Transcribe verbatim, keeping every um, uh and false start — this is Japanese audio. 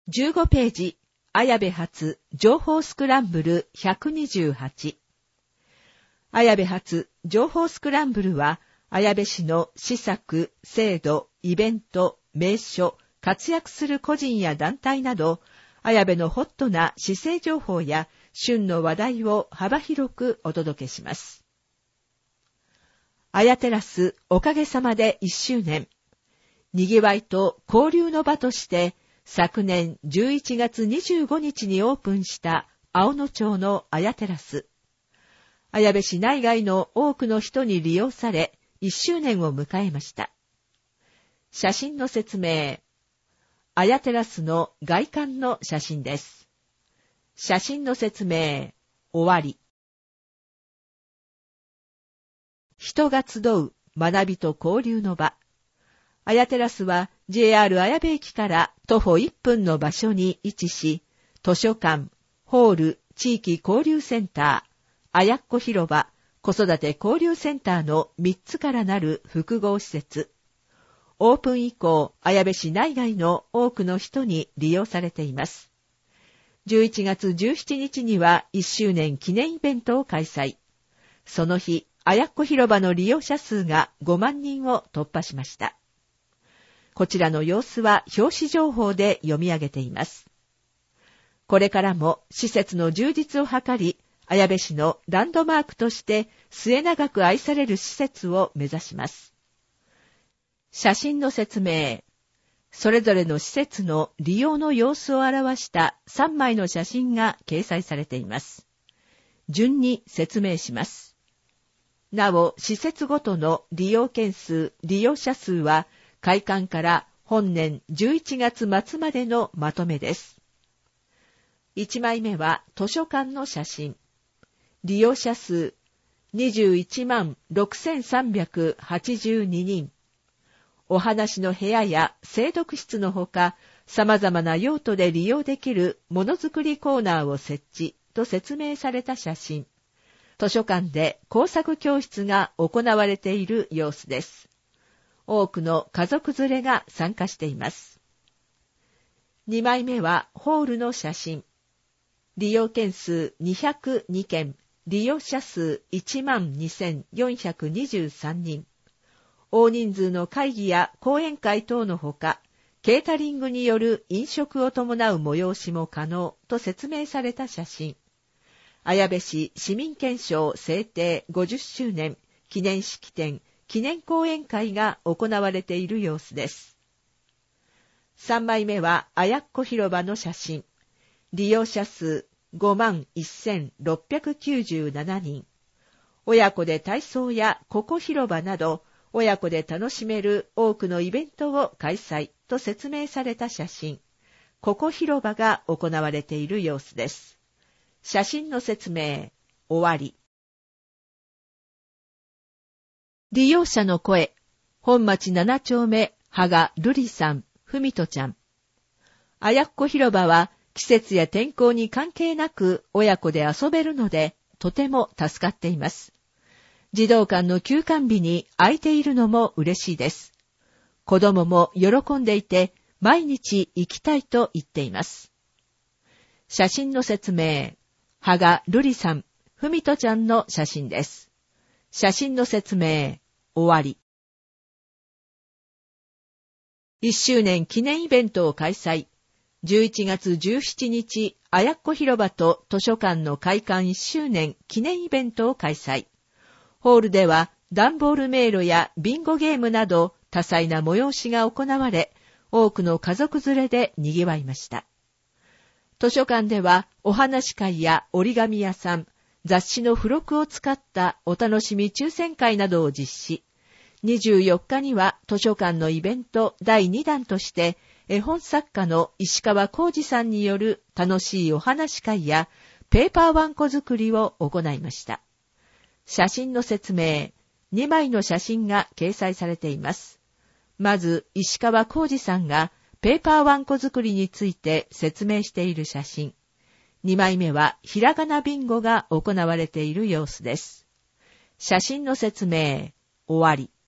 じゅうごページ、綾部発情報スクランブルひゃくにじゅうはち。綾部発情報スクランブルは、綾部市の施策、制度、イベント、名所、活躍する個人や団体など、綾部のホットな市政情報や旬の話題を幅広くお届けします。綾テラスおかげさまでいっしゅうねん。にぎわいと交流の場として、昨年じゅういちがつにじゅうごにちにオープンした青野町の綾テラス。綾部市内外の多くの人に利用され、いっしゅうねんを迎えました。写真の説明。綾テラスの外観の写真です。写真の説明。終わり。人が集う学びと交流の場。綾テラスは ジェイアール 綾部駅から徒歩いっぷんの場所に位置し、図書館、ホール、地域交流センター、綾っ子広場、子育て交流センターのみっつからなる複合施設。オープン以降、綾部市内外の多くの人に利用されています。じゅういちがつじゅうしちにちにはいっしゅうねん記念イベントを開催。その日、綾っ子広場の利用者数がごまんにんを突破しました。こちらの様子は表紙情報で読み上げています。これからも施設の充実を図り、綾部市のランドマークとして末永く愛される施設を目指します。写真の説明。それぞれの施設の利用の様子を表したさんまいの写真が掲載されています。順に説明します。なお、施設ごとの利用件数、利用者数は開館から本年じゅういちがつまつまでのまとめです。いちまいめは図書館の写真。利用者数にじゅういちまんろくせんさんびゃくはちじゅうににん。お話の部屋や精読室のほか、様々な用途で利用できるものづくりコーナーを設置と説明された写真。図書館で工作教室が行われている様子です。多くの家族連れが参加しています。にまいめはホールの写真。利用件数にひゃくにけん、利用者数 いちまんにせんよんひゃくにじゅうさんにん。大人数の会議や講演会等のほか、ケータリングによる飲食を伴う催しも可能と説明された写真。綾部市市民憲章制定ごじゅっしゅうねん記念式典、記念講演会が行われている様子です。さんまいめは綾っ子広場の写真。利用者数ごまんせんろっぴゃくきゅうじゅうななにん。親子で体操やココ広場など、親子で楽しめる多くのイベントを開催と説明された写真。ココ広場が行われている様子です。写真の説明、終わり。利用者の声、本町ななちょうめ、羽賀瑠璃さん、ふみとちゃん。綾っ子広場は季節や天候に関係なく親子で遊べるので、とても助かっています。児童館の休館日に空いているのも嬉しいです。子供も喜んでいて、毎日行きたいと言っています。写真の説明。羽賀瑠璃さん、ふみとちゃんの写真です。写真の説明、終わり。いっしゅうねん記念イベントを開催。じゅういちがつじゅうしちにち、綾っ子広場と図書館の開館いっしゅうねん記念イベントを開催。ホールでは段ボール迷路やビンゴゲームなど多彩な催しが行われ、多くの家族連れで賑わいました。図書館ではお話会や折り紙屋さん、雑誌の付録を使ったお楽しみ抽選会などを実施。にじゅうよっかには図書館のイベントだいにだんとして絵本作家の石川浩二さんによる楽しいお話会やペーパーワンコ作りを行いました。写真の説明、にまいの写真が掲載されています。まず石川浩二さんがペーパーワンコ作りについて説明している写真。にまいめはひらがなビンゴが行われている様子です。写真の説明、終わり。